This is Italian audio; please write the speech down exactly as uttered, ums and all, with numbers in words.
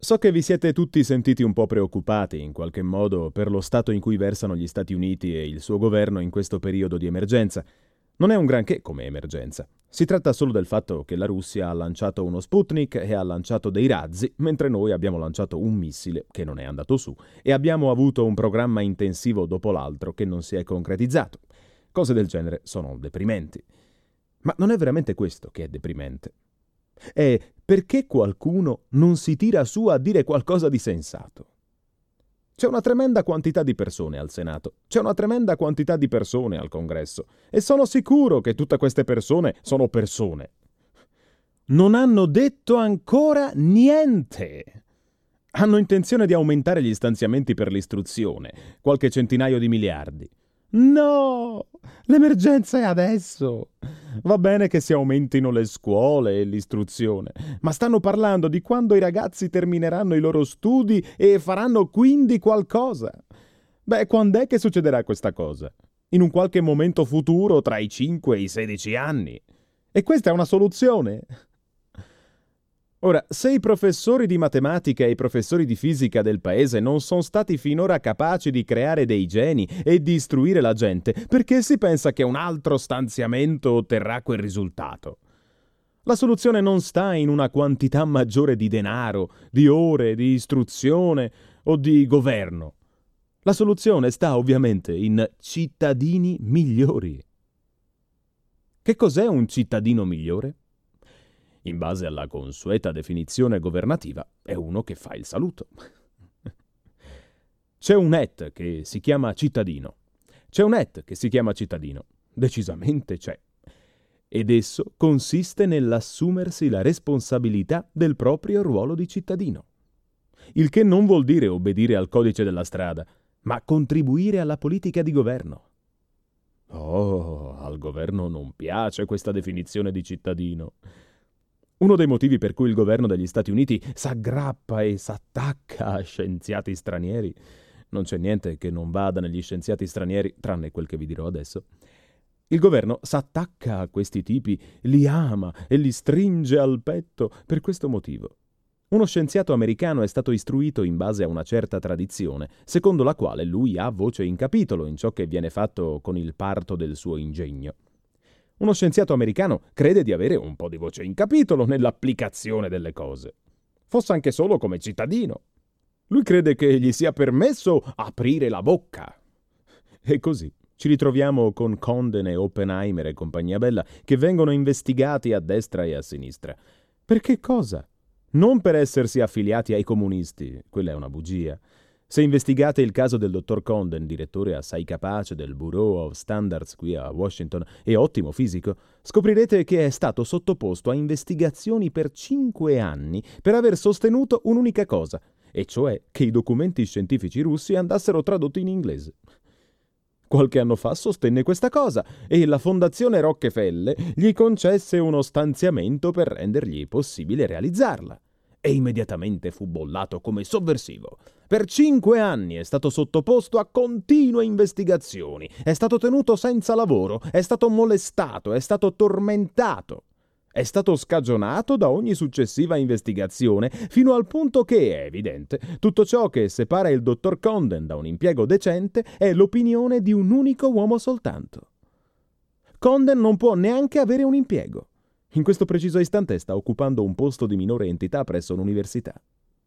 So che vi siete tutti sentiti un po' preoccupati, in qualche modo, per lo stato in cui versano gli Stati Uniti e il suo governo in questo periodo di emergenza. Non è un granché come emergenza. Si tratta solo del fatto che la Russia ha lanciato uno Sputnik e ha lanciato dei razzi, mentre noi abbiamo lanciato un missile che non è andato su e abbiamo avuto un programma intensivo dopo l'altro che non si è concretizzato. Cose del genere sono deprimenti. Ma non è veramente questo che è deprimente. È perché qualcuno non si tira su a dire qualcosa di sensato. C'è una tremenda quantità di persone al Senato, c'è una tremenda quantità di persone al Congresso e sono sicuro che tutte queste persone sono persone. Non hanno detto ancora niente. Hanno intenzione di aumentare gli stanziamenti per l'istruzione, qualche centinaio di miliardi. No! L'emergenza è adesso! Va bene che si aumentino le scuole e l'istruzione, ma stanno parlando di quando i ragazzi termineranno i loro studi e faranno quindi qualcosa. Beh, quando è che succederà questa cosa? In un qualche momento futuro tra i cinque e i sedici anni. E questa è una soluzione? Ora, se i professori di matematica e i professori di fisica del paese non sono stati finora capaci di creare dei geni e di istruire la gente, perché si pensa che un altro stanziamento otterrà quel risultato? La soluzione non sta in una quantità maggiore di denaro, di ore, di istruzione o di governo. La soluzione sta ovviamente in cittadini migliori. Che cos'è un cittadino migliore? In base alla consueta definizione governativa, è uno che fa il saluto. C'è un et che si chiama cittadino. C'è un et che si chiama cittadino. Decisamente c'è. Ed esso consiste nell'assumersi la responsabilità del proprio ruolo di cittadino. Il che non vuol dire obbedire al codice della strada, ma contribuire alla politica di governo. Oh, al governo non piace questa definizione di cittadino. Uno dei motivi per cui il governo degli Stati Uniti s'aggrappa e s'attacca a scienziati stranieri, non c'è niente che non vada negli scienziati stranieri, tranne quel che vi dirò adesso. Il governo s'attacca a questi tipi, li ama e li stringe al petto per questo motivo. Uno scienziato americano è stato istruito in base a una certa tradizione, secondo la quale lui ha voce in capitolo in ciò che viene fatto con il parto del suo ingegno. Uno scienziato americano crede di avere un po' di voce in capitolo nell'applicazione delle cose, fosse anche solo come cittadino. Lui crede che gli sia permesso aprire la bocca. E così ci ritroviamo con Condon e Oppenheimer e compagnia bella che vengono investigati a destra e a sinistra. Per che cosa? Non per essersi affiliati ai comunisti, quella è una bugia. Se investigate il caso del dottor Condon, direttore assai capace del Bureau of Standards qui a Washington e ottimo fisico, scoprirete che è stato sottoposto a investigazioni per cinque anni per aver sostenuto un'unica cosa, e cioè che i documenti scientifici russi andassero tradotti in inglese. Qualche anno fa sostenne questa cosa e la Fondazione Rockefeller gli concesse uno stanziamento per rendergli possibile realizzarla. E immediatamente fu bollato come sovversivo. Per cinque anni è stato sottoposto a continue investigazioni, è stato tenuto senza lavoro, è stato molestato, è stato tormentato. È stato scagionato da ogni successiva investigazione, fino al punto che, è evidente, tutto ciò che separa il dottor Condon da un impiego decente è l'opinione di un unico uomo soltanto. Condon non può neanche avere un impiego. In questo preciso istante sta occupando un posto di minore entità presso l'università.